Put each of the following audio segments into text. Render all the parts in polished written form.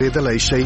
اوریدلای شئ.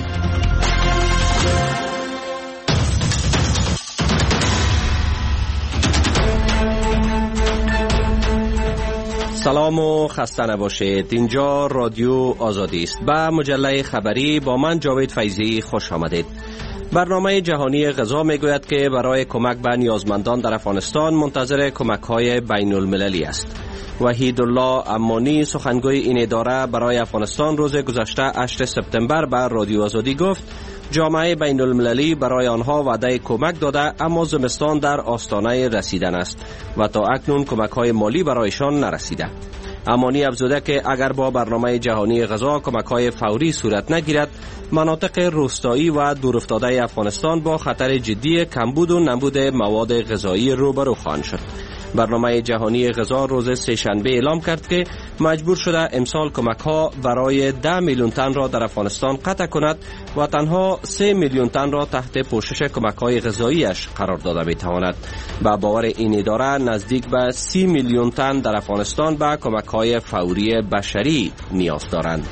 سلام و خسته نباشید. اینجا رادیو آزادی است. به مجله خبری با من جاوید فیضی خوش آمدید. برنامه جهانی غذا میگوید که برای کمک به نیازمندان در افغانستان منتظر کمک‌های بین المللی است. وحیدالله امانی سخنگوی این اداره برای افغانستان روز گذشته 8 سپتامبر به رادیو آزادی گفت جامعه بین المللی برای آنها وعده کمک داده، اما زمستان در آستانه رسیدن است و تا اکنون کمک‌های مالی برایشان نرسیده. امانی افزوده که اگر با برنامه جهانی غذا کمک‌های فوری صورت نگیرد، مناطق روستایی و دورافتاده افغانستان با خطر جدی کمبود و نبود مواد غذایی روبرو خواهند شد. برنامه جهانی غذا روز سه‌شنبه اعلام کرد که مجبور شده امسال کمک‌ها برای 10 میلیون تن را در افغانستان قطع کند و تنها 3 میلیون تن را تحت پوشش کمک‌های غذایی‌اش قرار داده بتواند. با باور این اداره نزدیک به 30 میلیون تن در افغانستان به کمک‌های فوری بشری نیاز دارند.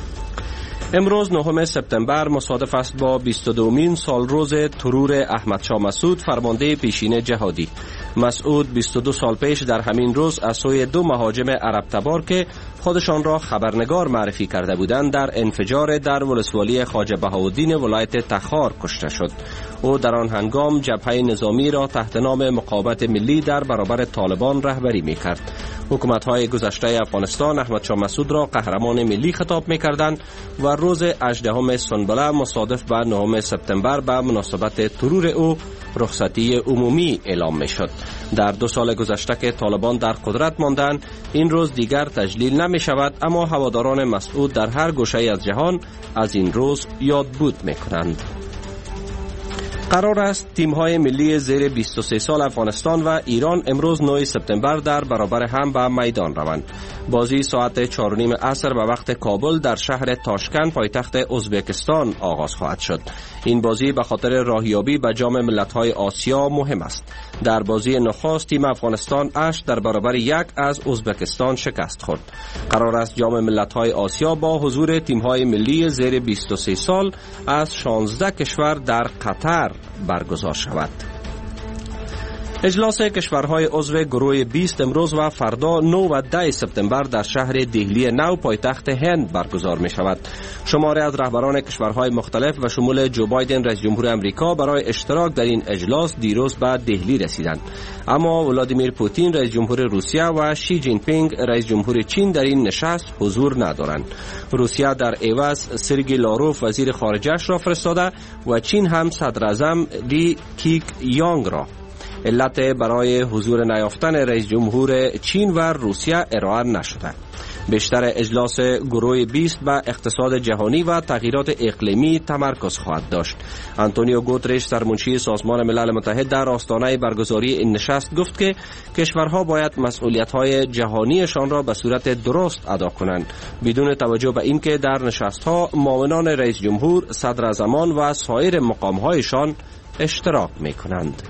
امروز 9 سپتامبر مصادف است با 22مین سالروز ترور احمدشاه مسعود، فرمانده پیشین جهادی. مسعود 22 سال پیش در همین روز از سوی 2 مهاجم عرب تبار که خودشان را خبرنگار معرفی کرده بودند در انفجار در ولسوالی خواجه بهاءالدین ولایت تخار کشته شد. او در آن هنگام جبهه نظامی را تحت نام مقاومت ملی در برابر طالبان رهبری می‌کرد. حکومت‌های گذشته افغانستان احمدشاه مسعود را قهرمان ملی خطاب می‌کردند و روز 18 سنبله مصادف به 9 سپتامبر به مناسبت ترور او رخصتی عمومی اعلام می‌شد. در 2 سال گذشته که طالبان در قدرت ماندند، این روز دیگر تجلیل نمی‌شود، اما هواداران مسعود در هر گوشه از جهان از این روز یادبود می‌کنند. قرار است تیم‌های ملی زیر 23 سال افغانستان و ایران امروز 9 سپتامبر در برابر هم به میدان روند. بازی ساعت 4:30 عصر به وقت کابل در شهر تاشکند پایتخت ازبکستان آغاز خواهد شد. این بازی به خاطر راهیابی به جام ملت‌های آسیا مهم است. در بازی نخست تیم افغانستان 8 در برابر 1 از ازبکستان شکست خورد. قرار است جام ملت‌های آسیا با حضور تیم‌های ملی زیر 23 سال از 16 کشور در قطر برگزار شود. اجلاس کشورهای عضو گروه 20 امروز و فردا 9 و 10 سپتامبر در شهر دهلی نو پایتخت هند برگزار می شود. شماری از رهبران کشورهای مختلف و شمول جو بایدن رئیس جمهور امریکا برای اشتراک در این اجلاس دیروز به دهلی رسیدند. اما ولادیمیر پوتین رئیس جمهور روسیه و شی جین پینگ رئیس جمهور چین در این نشست حضور ندارند. روسیه در عوض سرگئی لاروف وزیر خارجه‌اش را فرستاده و چین هم صدر اعظم لی کیک یانگ را. علت برای حضور نیافتن رئیس جمهور چین و روسیه ارائه نشده. بیشتر اجلاس گروه 20 به اقتصاد جهانی و تغییرات اقلیمی تمرکز خواهد داشت. آنتونیو گوترش سرمنشی سازمان ملل متحد در آستانه برگزاری این نشست گفت که کشورها باید مسئولیت‌های جهانیشان را به صورت درست ادا کنند، بدون توجه به اینکه در نشست‌ها معاونان رئیس جمهور، صدراعظمان و سایر مقام‌هایشان اشتراک می‌کنند.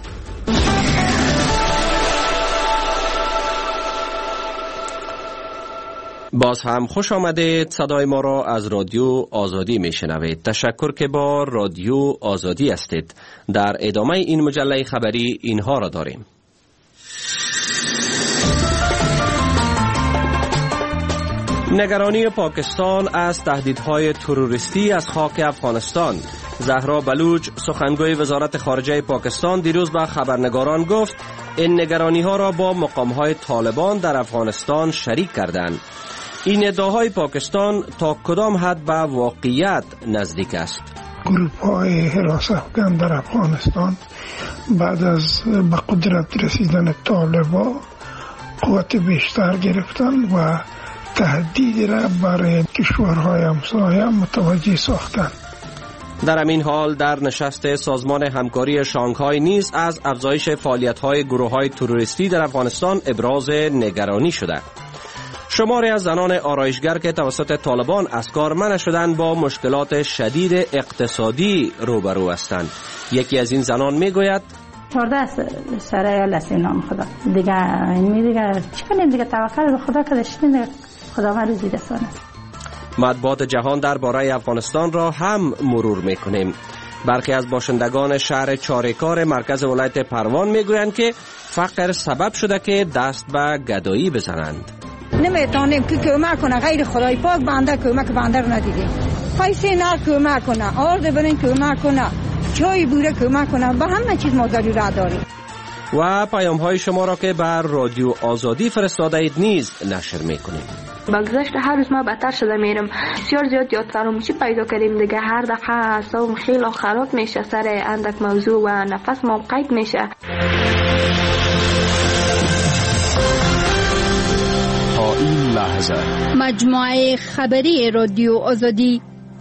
باز هم خوش آمدید. صدای ما را از رادیو آزادی میشنوید. تشکر که با رادیو آزادی هستید. در ادامه این مجله خبری اینها را داریم. نگرانی پاکستان از تهدیدهای تروریستی از خاک افغانستان. زهرا بلوچ سخنگوی وزارت خارجه پاکستان دیروز به خبرنگاران گفت این نگرانی ها را با مقامهای طالبان در افغانستان شریک کردند. این ادعاهای پاکستان تا کدام حد به واقعیت نزدیک است؟ گروه‌های حراس افغان در افغانستان بعد از به قدرت رسیدن طالبان قوت بیشتر گرفتن و تهدید را برای کشورهای همسایه متوجه ساختند. در همین حال در نشست سازمان همکاری شانگهای نیز از افزایش فعالیت‌های گروه‌های تروریستی در افغانستان ابراز نگرانی شده. شماری از زنان آرایشگر که توسط طالبان از کار منع شدند با مشکلات شدید اقتصادی روبرو هستند. یکی از این زنان میگوید 14 سر لسینام خدا دیگه چی کنیم دیگه توکل به خدا که داشتیم خدا ما روزی رسانه. مطبوعات جهان درباره افغانستان را هم مرور میکنیم. برخی از باشندگان شهر چاریکار مرکز ولایت پروان میگویند که فقر سبب شده که دست به گدایی بزنند. نمیتونیم که کمک کنه، غیر خدای پاک بنده کمک بنده رو ندیدیم. پیسه نه کمک کنه، آرد برین کمک کنه، چای بوره کمک کنه، به همه چیز ما ضرورت داریم. و پیام های شما را که بر رادیو آزادی فرستاده اید نیز نشر میکنیم. با گذشت هر روز ما بدتر شده میرم، بسیار زیاد یاد فراموشی پیدا کردیم دیگه. هر دفعه اعصابم خیلی خراب میشه سر اندک موضوع و نفس ما قید میشه. تا این لحظه مجموعه خبری رادیو آزادی.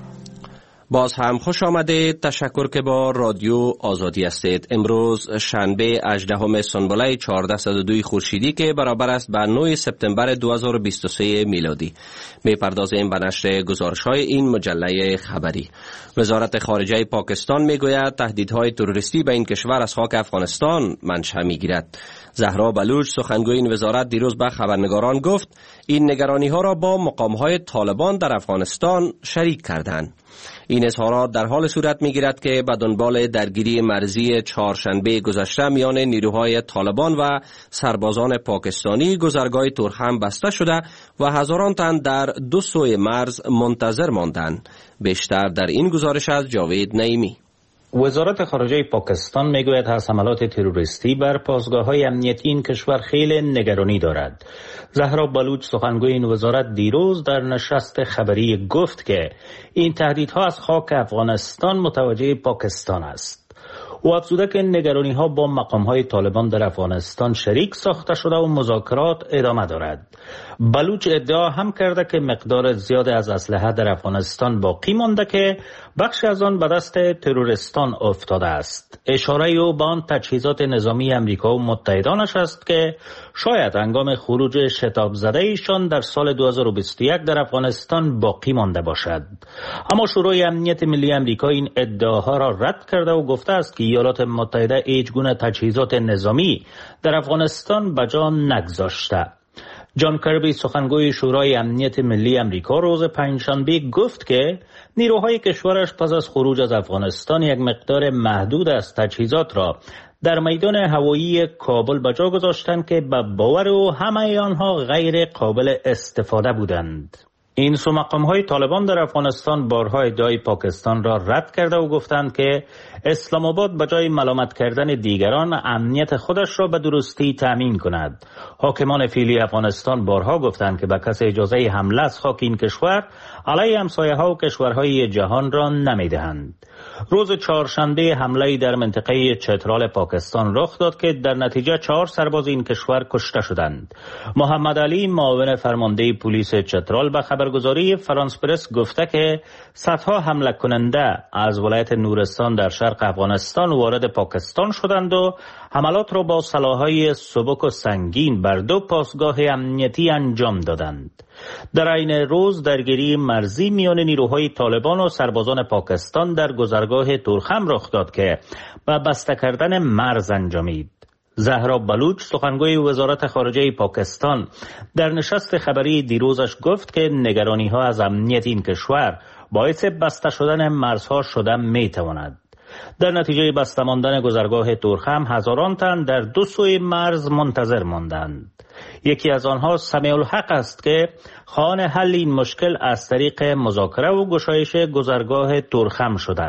باز هم خوش آمدید. تشکر که با رادیو آزادی هستید. امروز شنبه 18 سنبله 1402 خورشیدی که برابر است با 9 سپتامبر 2023 میلادی. میپردازیم به نشر گزارش‌های این مجله خبری. وزارت خارجه پاکستان میگوید تهدیدهای تروریستی به این کشور از خاک افغانستان منشأ میگیرد. زهرا بلوچ سخنگوی این وزارت دیروز به خبرنگاران گفت این نگرانی‌ها را با مقام‌های طالبان در افغانستان شریک کردند. این اظهارات در حال صورت میگیرد که به دنبال درگیری مرزی چهارشنبه گذشته میان نیروهای طالبان و سربازان پاکستانی گذرگاه تورخم بسته شده و هزاران تن در دو سوی مرز منتظر ماندند. بیشتر در این گزارش از جاوید نعیمی. وزارت خارجه پاکستان میگوید از حملات تروریستی بر پاسگاه‌های امنیتی این کشور خیلی نگرانی دارد. زهرا بلوچ سخنگوی این وزارت دیروز در نشست خبری گفت که این تهدیدها از خاک افغانستان متوجه پاکستان است. او افزوده که نگرانی‌ها با مقام‌های طالبان در افغانستان شریک ساخته شده و مذاکرات ادامه دارد. بلوچ ادعا هم کرده که مقدار زیاد از اسلحه در افغانستان باقی مانده که بخش از آن به دست تروریستان افتاده است. اشاره او به آن تجهیزات نظامی امریکا و متحدانش است که شاید هنگام خروج شتاب زده ایشان در سال 2021 در افغانستان باقی مانده باشد. اما شورای امنیت ملی امریکا این ادعاها را رد کرده و گفته است که ایالات متحده هیچ گونه تجهیزات نظامی در افغانستان به جا نگذاشته. جان کربی سخنگوی شورای امنیت ملی امریکا روز پنجشنبه گفت که نیروهای کشورش پس از خروج از افغانستان یک مقدار محدود از تجهیزات را در میدان هوایی کابل به جا گذاشتند که به باور او همه آنها غیر قابل استفاده بودند. این سو مقام‌های طالبان در افغانستان بارها ادعای پاکستان را رد کرده و گفتند که اسلام آباد به جای ملامت کردن دیگران امنیت خودش را به درستی تامین کند. حاکمان فعلی افغانستان بارها گفتند که به کسی اجازه حمله از خاک این کشور علیه همسایه‌ها و کشورهای جهان را نمی‌دهند. روز چهارشنبه حمله در منطقه چترال پاکستان رخ داد که در نتیجه 4 سرباز این کشور کشته شدند. محمد علی معاون فرمانده پلیس چترال به خبرگزاری فرانس پرس گفته که صدها حمله کننده از ولایت نورستان در شرق افغانستان وارد پاکستان شدند و حملات را با سلاح‌های سبک و سنگین بر 2 پاسگاه امنیتی انجام دادند. در عین روز درگیری مرزی میان نیروهای طالبان و سربازان پاکستان در گذرگاه تورخم رخ داد که با بسته کردن مرز انجامید. زهرا بلوچ سخنگوی وزارت خارجه پاکستان در نشست خبری دیروزش گفت که نگرانی‌ها از امنیت این کشور باعث بسته شدن مرزها شده می‌تواند. در نتیجه بسته ماندن گذرگاه تورخم هزاران تن در 2 سوی مرز منتظر ماندند. یکی از آنها سمیع الحق است که خواهان حل این مشکل از طریق مذاکره و گشایش گذرگاه تورخم شده.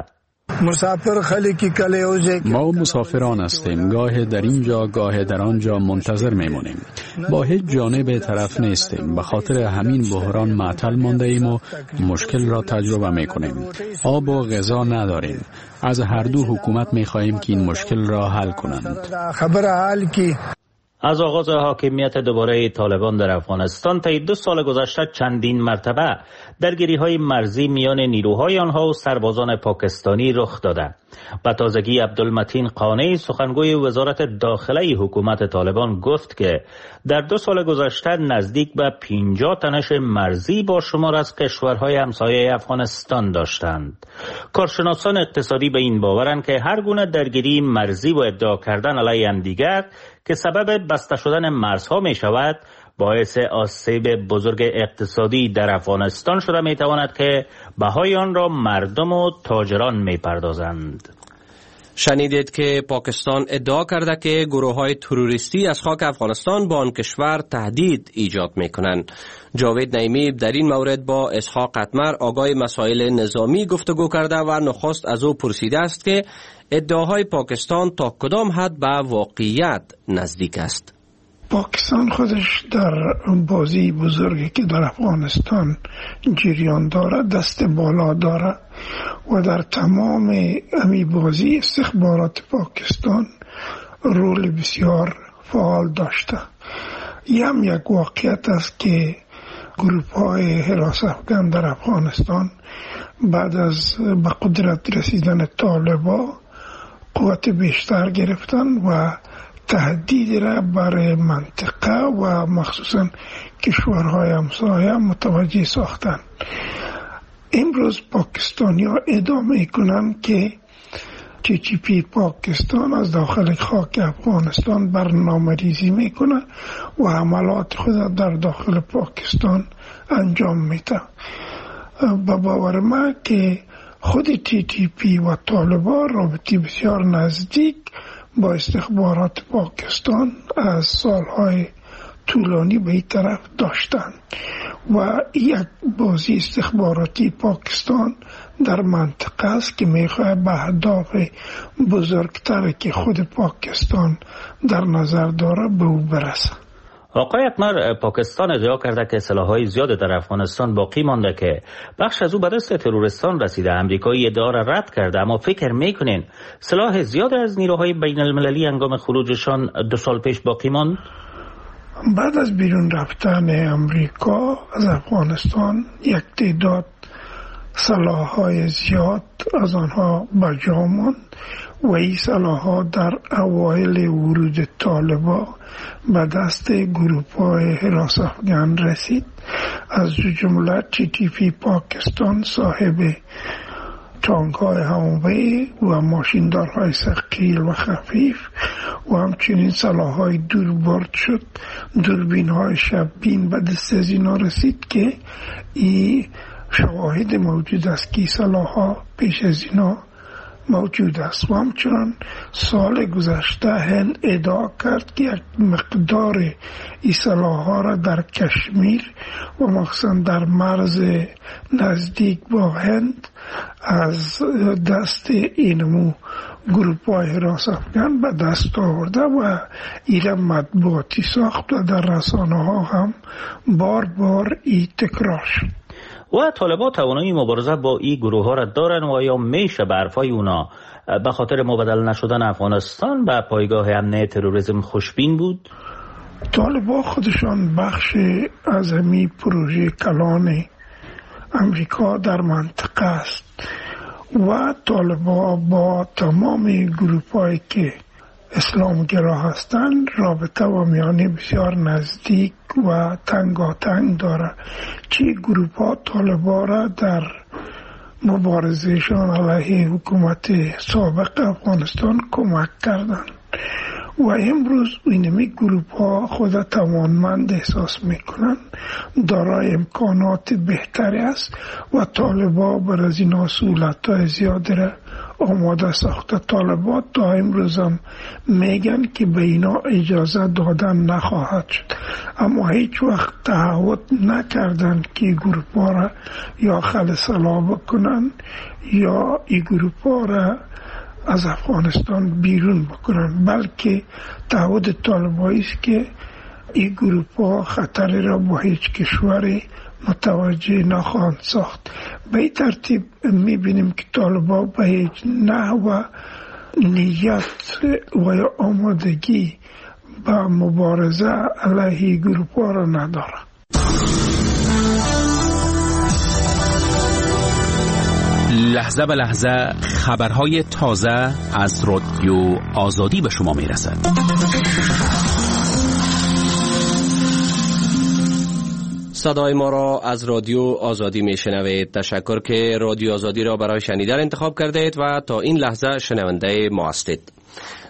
ما مسافران هستیم، گاه در اینجا گاه در آنجا منتظر میمونیم، با هیچ جانب طرف نیستیم. به خاطر همین بحران معطل مانده ایم و مشکل را تجربه میکنیم. آب و غذا نداریم. از هر دو حکومت میخواهیم که این مشکل را حل کنند. از آغاز حاکمیت دوباره طالبان در افغانستان طی 2 سال گذشته چندین مرتبه درگیری‌های مرزی میان نیروهای آنها و سربازان پاکستانی رخ داده. به تازگی عبدالمتین قانعی سخنگوی وزارت داخله حکومت طالبان گفت که در 2 سال گذشته نزدیک به 50 تنش مرزی با شمار از کشورهای همسایه افغانستان داشتند. کارشناسان اقتصادی به این باورند که هر گونه درگیری مرزی و ادعا کردن علیه همدیگر که سبب بسته شدن مرزها می شود باعث آسیب بزرگ اقتصادی در افغانستان شده میتواند که بهای آن را مردم و تاجران میپردازند. شنیدید که پاکستان ادعا کرده که گروه‌های تروریستی از خاک افغانستان با آن کشور تهدید ایجاد می‌کنند. جاوید نعیمی در این مورد با اسحاق قطمر آگاه مسائل نظامی گفتگو کرده و نخست از او پرسیده است که ادعاهای پاکستان تا کدام حد به واقعیت نزدیک است. پاکستان خودش در بازی بزرگی که در افغانستان جریان داره دست بالا داره و در تمام امی بازی استخبارات پاکستان رول بسیار فعال داشته. یک واقعیت است که گروپ های حراس افغان در افغانستان بعد از به قدرت رسیدن طالبان قوت بیشتر گرفتن و تهدید را برای منطقه و مخصوصا کشورهای همسایه متوجه ساختن. امروز پاکستانی ها ادامه کنند که TTP پاکستان از داخل خاک افغانستان برنامه ریزی میکنه و عملات خود در داخل پاکستان انجام میده. به باور من که خود TTP و طالبان رابطی بسیار نزدیک با استخبارات پاکستان از سالهای طولانی به این طرف داشتند و یک بازی استخباراتی پاکستان در منطقه است که میخواه به اهداف بزرگتر که خود پاکستان در نظر داره به او برسه. آقای اکمر، پاکستان ادعا کرده که سلاح‌های زیاد در افغانستان باقی مانده که بخش از او به دست ترورستان رسیده. امریکایی ادعا را رد کرده، اما فکر میکنین سلاح زیاد از نیروهای بین المللی هنگام خروجشان 2 سال پیش باقی ماند؟ بعد از بیرون رفتن امریکا از افغانستان یک تعداد سلاح‌های زیاد از آنها به جا ماند و این سلاح‌ها در اوایل ورود طالبان به دست گروه‌های حراس افغان رسید. از جمله TTP پاکستان صاحب تانک‌های همواره و ماشیندارهای ثقیل و خفیف و همچنین سلاح‌های دوربرد شد. دوربین‌های شب‌بین به دست از اینا رسید که این شواهد موجود است که سلاح‌ها پیش از اینا موجود است. و همچنان سال گذشته هند ادعا کرد که یک مقدار این سلاح‌ها را در کشمیر و مخصوصا در مرز نزدیک با هند از دست اینمو گروه‌های حراس افغان به دست آورده و ایران مطبوعاتی ساخت و در رسانه‌ها هم بار این تکرار شد. و طالبان توانایی مبارزه با این گروه ها را دارن و یا میشه به حرفای اونا به خاطر مبدل نشدن افغانستان به پایگاه امنیت تروریسم خوشبین بود؟ طالبان خودشان بخش از همی پروژه کلان امریکا در منطقه است و طالبان با تمام گروه هایی که اسلامگرا هستند رابطه و میانی بسیار نزدیک و تنگاتنگ داره. چه گروه ها طالبان را در مبارزهشان علیه حکومت سابق افغانستان کمک کردند و امروز اینمی گروه ها خود توانمند احساس میکنند، دارای امکانات بهتری است و طالبان بر از این سهولت های زیادی را آماده ساخته. طالبان تا امروز هم میگن که به اینا اجازه دادن نخواهد شد، اما هیچ وقت تعهد نکردن که گروه ها را یا خلع بکنن یا این گروه ها را از افغانستان بیرون بکنن، بلکه تعهد طالبانی است که این گروه ها خطری را با هیچ کشوری متوجه نخواهند ساخت. به این ترتیب میبینیم که طالبان به هیچ نحو نیت و یا آمادگی با مبارزه علیه گروه ها را ندارد. لحظه به لحظه خبرهای تازه از رادیو آزادی به شما میرسد. صدای ما را از رادیو آزادی میشنوید. تشکر که رادیو آزادی را برای شنیدن انتخاب کردید و تا این لحظه شنونده ما هستید.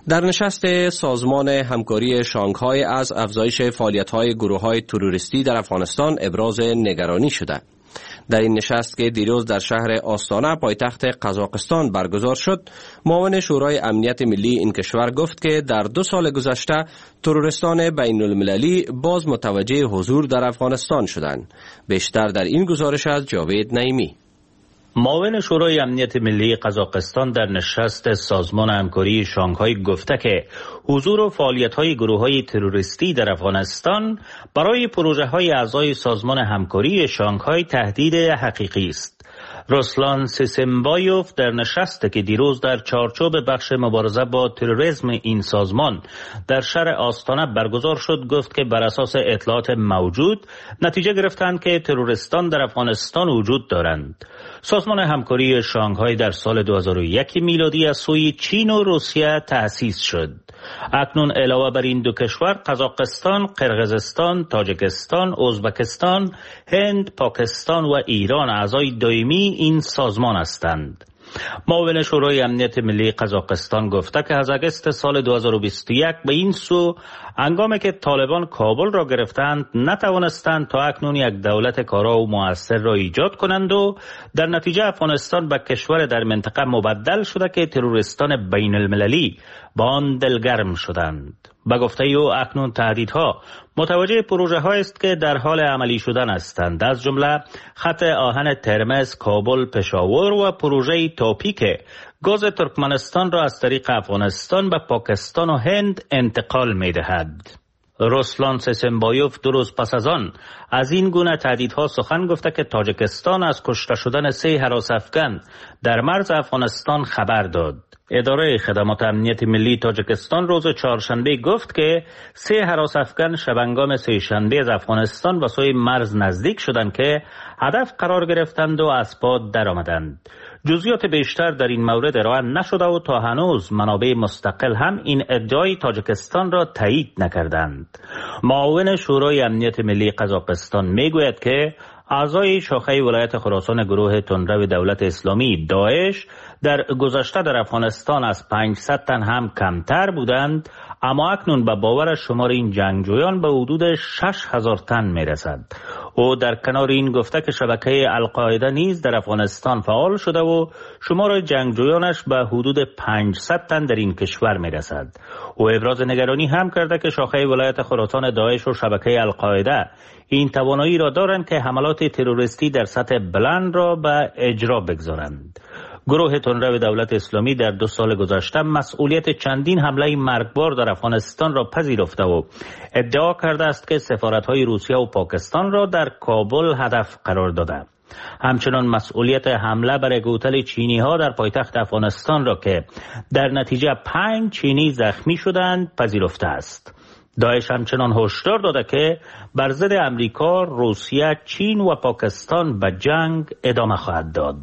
در نشست سازمان همکاری شانگهای از افزایش فعالیت‌های گروه‌های تروریستی در افغانستان ابراز نگرانی شده. در این نشست که دیروز در شهر آستانه پایتخت قزاقستان برگزار شد، معاون شورای امنیت ملی این کشور گفت که در 2 سال گذشته تروریستان بین المللی باز متوجه حضور در افغانستان شدند. بیشتر در این گزارش از جاوید نعیمی. معاون شورای امنیت ملی قزاقستان در نشست سازمان همکاری شانگهای گفته که حضور و فعالیت‌های گروه‌های تروریستی در افغانستان برای پروژه‌های اعضای سازمان همکاری شانگهای تهدید حقیقی است. رسلان سیسمبایوف در نشستی که دیروز در چارچوب بخش مبارزه با تروریسم این سازمان در شهر آستانه برگزار شد گفت که بر اساس اطلاعات موجود نتیجه گرفتند که تروریستان در افغانستان وجود دارند. سازمان همکاری شانگهای در سال 2001 میلادی از سوی چین و روسیه تأسیس شد. اکنون علاوه بر این 2 کشور قزاقستان، قرقیزستان، تاجیکستان، ازبکستان، هند، پاکستان و ایران اعضای دائمی این سازمان هستند. معاون شورای امنیت ملی قزاقستان گفته که از اگست سال 2021 به این سو هنگامی که طالبان کابل را گرفتند نتوانستند تا اکنون یک دولت کارا و مؤثر را ایجاد کنند و در نتیجه افغانستان به کشور در منطقه مبدل شده که تروریستان بین المللی با آن دلگرم شدند. به گفته او اکنون تهدیدها متوجه پروژه ها است که در حال عملی شدن هستند، از جمله خط آهن ترمز کابل پشاور و پروژه تاپی که گاز ترکمنستان را از طریق افغانستان به پاکستان و هند انتقال می دهد. رسلان سیسمبایوف 2 روز پس از آن از این گونه تهدیدها سخن گفته که تاجیکستان از کشته شدن 3 هراس افغان در مرز افغانستان خبر داد. اداره خدمات امنیت ملی تاجیکستان روز چهارشنبه گفت که 3 هراس افغان شبانگام سه‌شنبه از افغانستان به سوی مرز نزدیک شدند که هدف قرار گرفتند و از پا درآمدند. جزئیات بیشتر در این مورد ارائه نشده و تا هنوز منابع مستقل هم این ادعای تاجیکستان را تایید نکردند. معاون شورای امنیت ملی قزاقستان میگوید که اعضای شاخه ولایت خراسان گروه تندرو دولت اسلامی داعش در گذشته در افغانستان از 500 تن هم کمتر بودند، اما اکنون به باور شمار این جنگجویان به حدود 6000 تن میرسد. او در کنار این گفته که شبکه القاعده نیز در افغانستان فعال شده و شمار جنگجویانش به حدود 500 تن در این کشور میرسد. او ابراز نگرانی هم کرده که شاخه ولایت خراسان داعش و شبکه القاعده این توانایی را دارند که حملات تروریستی در سطح بلند را به اجرا بگذارند. گروه تندرو دولت اسلامی در 2 سال گذشته مسئولیت چندین حمله مرگبار در افغانستان را پذیرفته و ادعا کرده است که سفارت‌های روسیه و پاکستان را در کابل هدف قرار داده. همچنان مسئولیت حمله بر هتل چینی‌ها در پایتخت افغانستان را که در نتیجه 5 چینی زخمی شدند پذیرفته است. داعش همچنان هشدار داده که بر ضد امریکا، روسیه، چین و پاکستان به جنگ ادامه خواهد داد.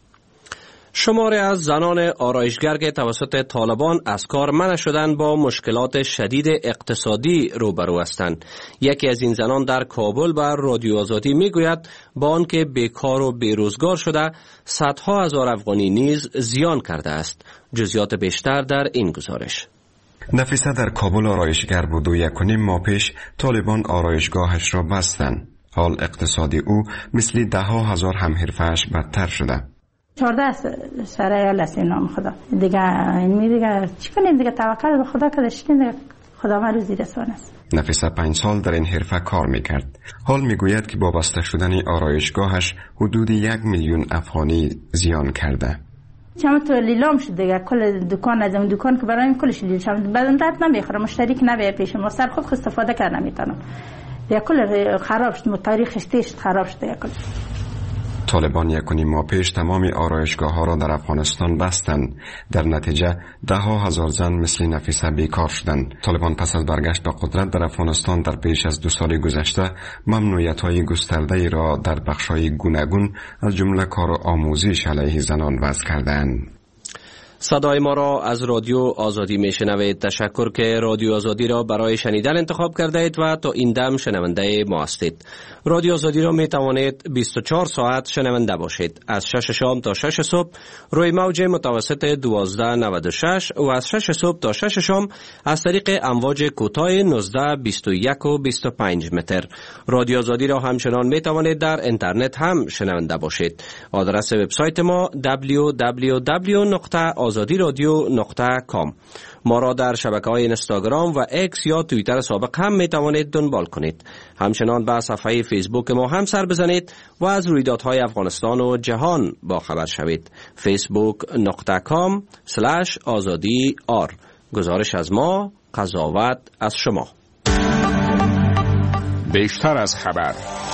شماری از زنان آرایشگر که توسط طالبان از کار منع شدند با مشکلات شدید اقتصادی روبرو هستند. یکی از این زنان در کابل بر رادیو آزادی میگوید با آنکه بیکار و بیروزگار شده صدها هزار افغانی نیز زیان کرده است. جزئیات بیشتر در این گزارش. نفیسه در کابل آرایشگر بود و 1.5 ماه پیش طالبان آرایشگاهش را بستند. حال اقتصادی او مثل 10,000 همحرفه‌اش بدتر شده. 14 سرایال است نام خدا دیگه چی کنیم دیگه توکل به خدا که داشتیم دیگه خدا ما روزی رسانه است. نفیسه 5 سال در این حرفه کار میکرد. حال میگوید که با بسته شدن آرایشگاهش حدود 1 میلیون افغانی زیان کرده. چند تو لیلام شد دیگه کل دکان از اون دکان که برایم کلش لیل شد بعدم درد نمیخوره مشتری که نبیه پیش ما سر خود استفاده کردن نمیتونم دیگه کل خراب شد تاریخش تیش خراب شد دیگه کل. طالبان 1.5 ماه پیش تمام آرایشگاه‌ها را در افغانستان بستند. در نتیجه 10,000 زن مثل نفیسه بیکار شدند. طالبان پس از برگشت به قدرت در افغانستان در پیش از 2 سال گذشته ممنوعیت‌های گسترده‌ای را در بخش‌های گوناگون از جمله کار آموزش علیه زنان وضع کردند. صدای ما را از رادیو آزادی میشنوید. تشکر که رادیو آزادی را برای شنیدن انتخاب کرده اید و تا این دم شنونده ما هستید. رادیو آزادی را می توانید 24 ساعت شنونده باشید. از 6 شام تا 6 صبح روی موج متوسط 1296 و از 6 صبح تا 6 شام از طریق امواج کوتاه 19، 21 و 25 متر. رادیو آزادی را همچنان می توانید در اینترنت هم شنونده باشید. آدرس وبسایت ما www.azadiradio.com. ما را در شبکه‌های اینستاگرام و اکس یا توییتر سابق هم می توانید دنبال کنید. همچنان به صفحه فیسبوک ما هم سر بزنید و از رویدادهای افغانستان و جهان با خبر شوید. facebook.com/azadi.r. گزارش از ما، قضاوت از شما. بیشتر از خبر.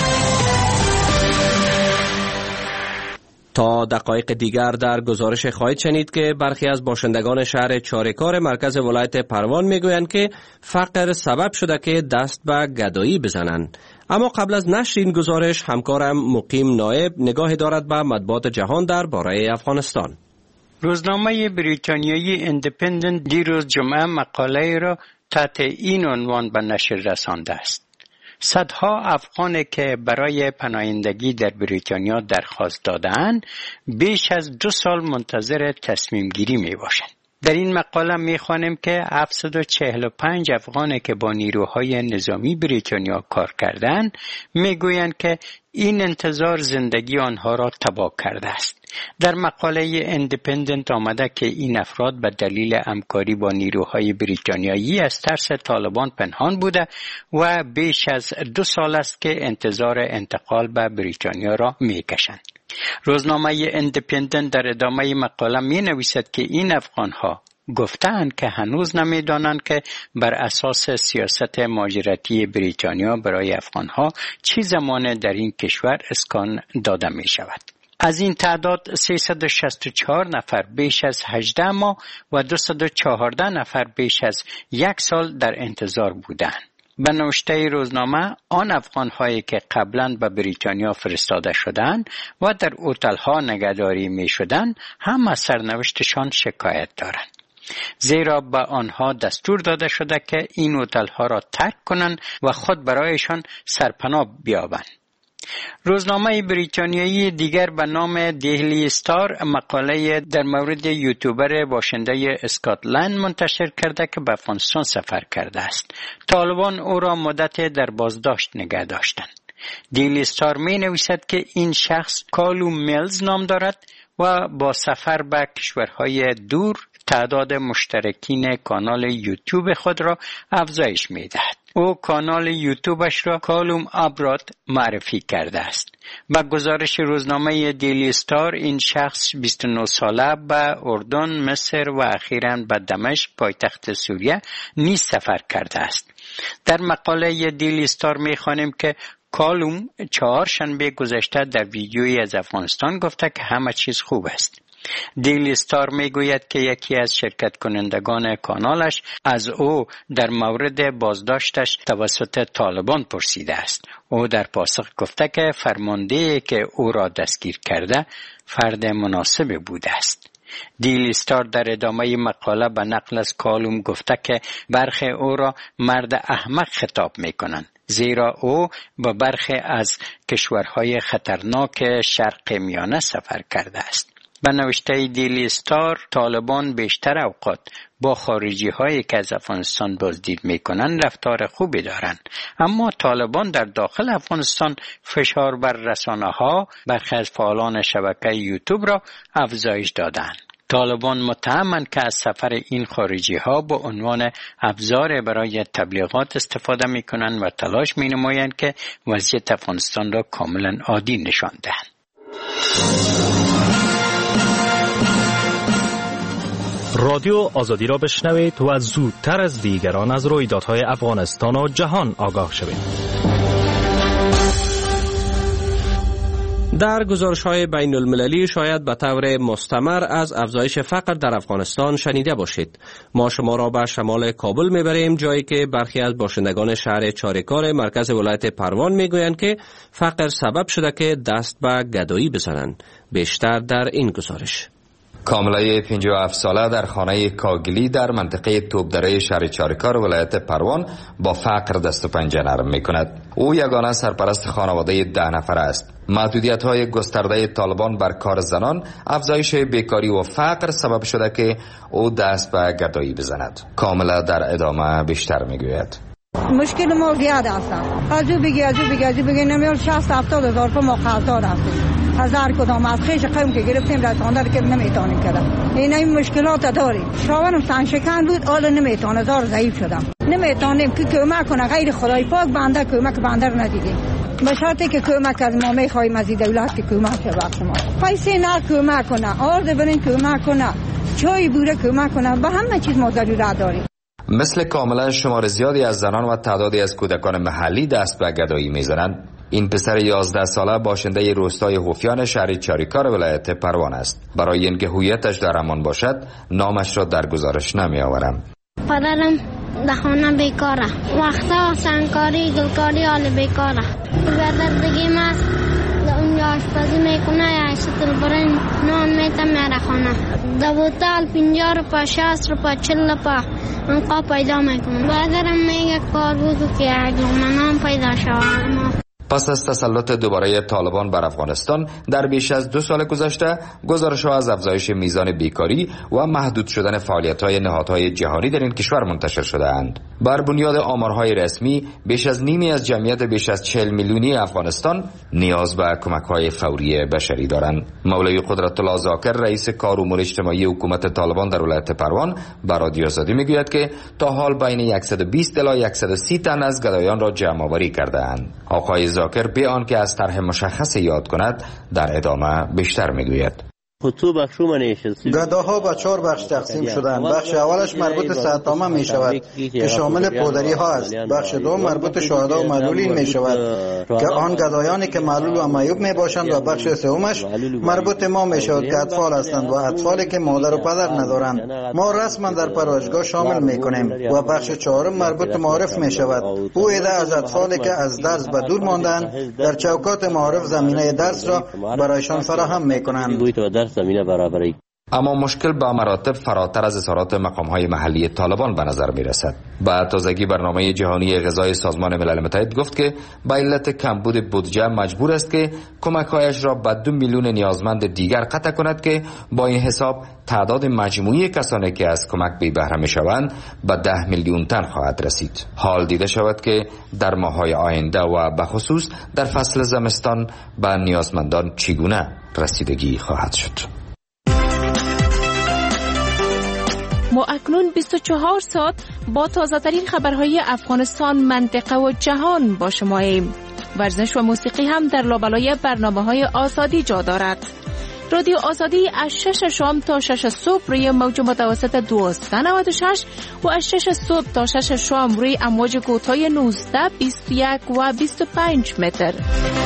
تا دقایق دیگر در گزارش خواهید شنید که برخی از باشندگان شهر چاره‌کار مرکز ولایت پروان میگویند که فقر سبب شده که دست به گدایی بزنند. اما قبل از نشر این گزارش همکارم مقیم نایب نگاهی دارد به مطبوعات جهان درباره افغانستان. روزنامه بریتانیایی ایندیپندنت دیروز جمعه مقاله را تحت این عنوان به نشر رسانده است: صدها افغانی که برای پناهندگی در بریتانیا درخواست داده‌اند بیش از 2 سال منتظر تصمیم گیری می باشند. در این مقاله می خوانیم که 745 افغانی که با نیروهای نظامی بریتانیا کار کردند می گویند که این انتظار زندگی آنها را تباه کرده است. در مقاله ایندیپندنت آمده که این افراد به دلیل همکاری با نیروهای بریتانیایی از ترس طالبان پنهان بوده و بیش از 2 سال است که انتظار انتقال به بریتانیا را می کشند. روزنامه ایندیپندنت در ادامه مقاله می نویسد که این افغانها گفتند که هنوز نمی‌دانند که بر اساس سیاست مهاجرتی بریتانیا برای افغانها چه زمان در این کشور اسکان داده می شود. از این تعداد 364 نفر بیش از 18 ماه و 214 نفر بیش از 1 سال در انتظار بودند. به نوشته روزنامه، آن افغان‌هایی که قبلاً به بریتانیا فرستاده شدند و در هتل‌ها نگهداری می‌شدند هم از سرنوشتشان شکایت دارند، زیرا به آنها دستور داده شده که این هتل‌ها را ترک کنند و خود برایشان سرپناه بیابند. روزنامه بریتانیایی دیگر به نام دیلی استار مقاله در مورد یوتیوبر باشنده اسکاتلند منتشر کرده که به افغانستان سفر کرده است. طالبان او را مدت در بازداشت نگه داشتند. دیلی استار می نویسد که این شخص کالوم میلز نام دارد و با سفر به کشورهای دور تعداد مشترکین کانال یوتیوب خود را افزایش می دهد. او کانال یوتیوبش را کالوم ابراد معرفی کرده است. با گزارش روزنامه دیلی استار، این شخص 29 ساله به اردن، مصر و اخیراً به دمشق پایتخت سوریه نیز سفر کرده است. در مقاله دیلی استار می‌خوانیم که کالوم 4 شنبه گذشته در ویدیویی از افغانستان گفته که همه چیز خوب است. دیلی استار می گوید که یکی از شرکت کنندگان کانالش از او در مورد بازداشتش توسط طالبان پرسیده است. او در پاسخ گفته که فرماندهی که او را دستگیر کرده فرد مناسب بوده است. دیلی استار در ادامه مقاله به نقل از کالوم گفته که برخی او را مرد احمق خطاب می کنند، زیرا او به برخی از کشورهای خطرناک شرق میانه سفر کرده است. به نوشته دیلی استار، طالبان بیشتر اوقات با خارجی هایی که از افغانستان بازدید می کنند رفتار خوبی دارند، اما طالبان در داخل افغانستان فشار بر رسانه ها، برخی از فعالان شبکه یوتیوب را افزایش دادند. طالبان متهمند که از سفر این خارجی ها با عنوان ابزار برای تبلیغات استفاده می کنند و تلاش می نمایند که وضعیت افغانستان را کاملا عادی نشان دهند. رادیو آزادی را بشنوید و زودتر از دیگران از رویدادهای افغانستان و جهان آگاه شوید. در گزارش‌های بین المللی شاید به طور مستمر از افزایش فقر در افغانستان شنیده باشید. ما شما را به شمال کابل میبریم، جایی که برخی از باشندگان شهر چاره‌کار مرکز ولایت پروان میگویند که فقر سبب شده که دست به گدایی بزنند. بیشتر در این گزارش. کاملای 57 ساله در خانه کاگلی در منطقه توپدره شهر چاریکار ولایت پروان با فقر دست و پنجه نرم می کند. او یگانه سرپرست خانواده 10 نفره است. محدودیت‌های گسترده طالبان بر کار زنان، افزایش بیکاری و فقر سبب شده که او دست به گدایی بزند. کاملا در ادامه بیشتر میگوید. مشکل ما زیاد است. از او بگی نمیال 60-70 هزار تا ما خالدار هستیم. هزار کدام از خیش قوم که گرفتیم رسانده که نمیتونیم کردم. این مشکلات داریم. شاورم تنشکن بود، حالا نمیتونه، زار ضعیف شدم. نمیتونیم که کمک کنه، غیر خدای پاک بنده کمک بنده رو ندیدیم. به شرطی که کمک از ما میخوایم از دولت که کمک شه بخش ما. پیسه نه کمک کنه، آرد برین کمک کنه، چای بوره کمک کنه، به همه چیز ما ضرورت داریم. مثل کاملا شمار زیادی از زنان و تعدادی از کودکان محلی دست به گدایی میزنند. این پسر 11 ساله باشنده روستای هوفیان شهر چاریکار ولایت پروان است. برای اینکه هویتش در امان باشد نامش را در گزارش نمی آورم. پدرم در خانه بیکاره، وقتا سنگکاری گلکاری حال بیکاره. بردگی ماست اونجا آشپزی میکنه یا عیشت برنج نان میتم میره خانه. دوتال 50 روپا 60 روپا 40 روپا انقا پیدا میکنم. بردرم میگه کار بودو که نان پیدا شود. پس از تسلط دوباره طالبان بر افغانستان در بیش از 2 سال گذشته، گزارش‌ها از افزایش میزان بیکاری و محدود شدن فعالیت‌های نهادهای جهانی در این کشور منتشر شده‌اند. بر بنیاد آمارهای رسمی، بیش از نیمی از جمعیت بیش از 40 میلیونی افغانستان نیاز به کمک‌های فوری بشری دارند. مولوی قدرت‌الله زاکر، رئیس کار امور اجتماعی حکومت طالبان در ولایت پروان، به رادیو آزادی میگوید که تا حال بین 120 الی 130 تن از گدایان را جمع‌آوری کرده‌اند. آقای زاکر به آن که از طرح مشخص یاد کند در ادامه بیشتر میگوید. گداها به 4 بخش تقسیم شدند. بخش اولش مربوط صحت‌نامه می شود که شامل پودری ها است. بخش دوم مربوط شهدا و معلولین می شود که آن گدایانی که معلول و معیوب می باشند و بخش سومش مربوط ما می شود که اطفال هستند و اطفالی که مادر و پدر ندارند. ما رسما در پرورشگاه شامل می کنیم و بخش چهارم مربوط معارف می شود. او عده از اطفالی که از درس به دور ماندند در چوکات معارف زمینه درس را برایشان فراهم می کنند. اما مشکل با مراتب فراتر از اظهارات مقام‌های محلی طالبان به نظر می‌رسد. با تازگی برنامه جهانی غذای سازمان ملل متحد گفت که به علت کمبود بودجه مجبور است که کمک‌هایش را به 2 میلیون نیازمند دیگر قطع کند که با این حساب تعداد مجموعی کسانی که از کمک بی بهره می‌شوند به 10 میلیون تن خواهد رسید. حال دیده شود که در ماه‌های آینده و به خصوص در فصل زمستان به نیازمندان چگونه رسیدگی خواهد شد. ما اکنون 24 ساعت با تازه ترین خبرهای افغانستان، منطقه و جهان با شماییم. ورزش و موسیقی هم در لابلای برنامه‌های آزادی جا دارد. رادیو آزادی از 6 شام تا 6 صبح روی موج متوسط 1296 و از 6 صبح تا 6 شام روی امواج کوتاه 19، 21 و 25 متر.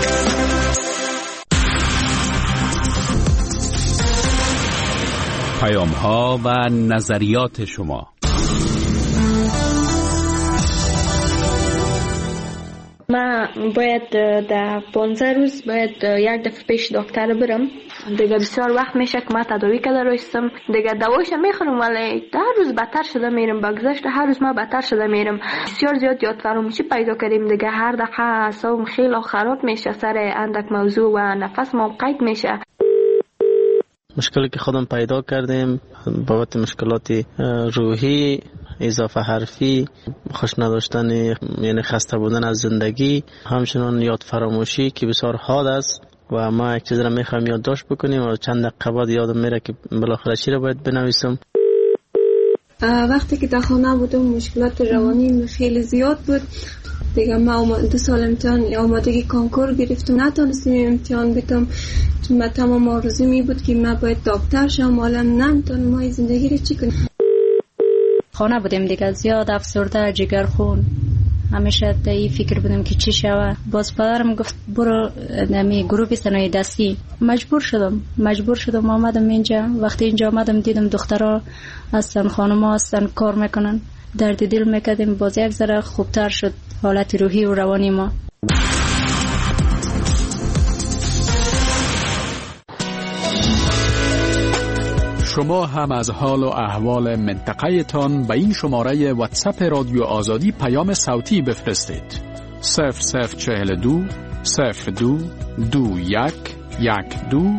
پیام‌ها و نظریات شما. من باید در 15 روز باید یک دفعه پیش دکتر برم. دیگه بسیار وقت میشه که من تداوی کرده رایستم. دیگه دوایش میخورم ولی هر روز بدتر شده میرم. بگذشت هر روز من بدتر شده میرم. بسیار زیاد یاد فراموشی پیدا کردیم. دیگه هر دقیقه اعصابم خیلی خراب میشه سر اندک موضوع و نفسم قید میشه. مشکلی که خودم پیدا کردیم بابت مشکلات روحی، اضافه حرفی، خوش نداشتن یعنی خسته بودن از زندگی، همچنان یاد فراموشی که بسیار حاد است و ما یک چیز را میخوایم یادداشت بکنیم و چند دقیقه بعد یادم میره که بالاخره چی را باید بنویسم. وقتی که در خانه بودم مشکلات روانی خیلی زیاد بود. دیگه ما 2 سال امتحان آمادگی کنکور گرفتم، نتونستم امتحان بدم چون من تمام آرزو می بود که من باید دکتر شم، حالا نمیتونم. ما زندگی رو چی کنیم؟ خانه بودیم دیگه، زیاد افسرده، جگرخون، همیشه در این فکر بودم که چی شوه. باز پدرم گفت برو نمی گروه صنایع دستی. مجبور شدم آمدم اینجا. وقتی اینجا آمدم دیدم دخترها هستن، خانم‌ها هستن، کار میکنن، درد دل میکردیم. باز یک ذره خوبتر شد حالت روحی و روانی ما. شما هم از حال و احوال منطقه تان به این شماره واتساپ رادیو آزادی پیام صوتی بفرستید. 0042 02 21 12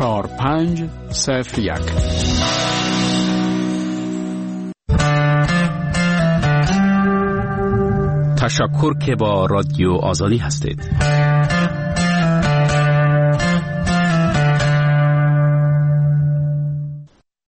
4501. تشکر که با رادیو آزادی هستید.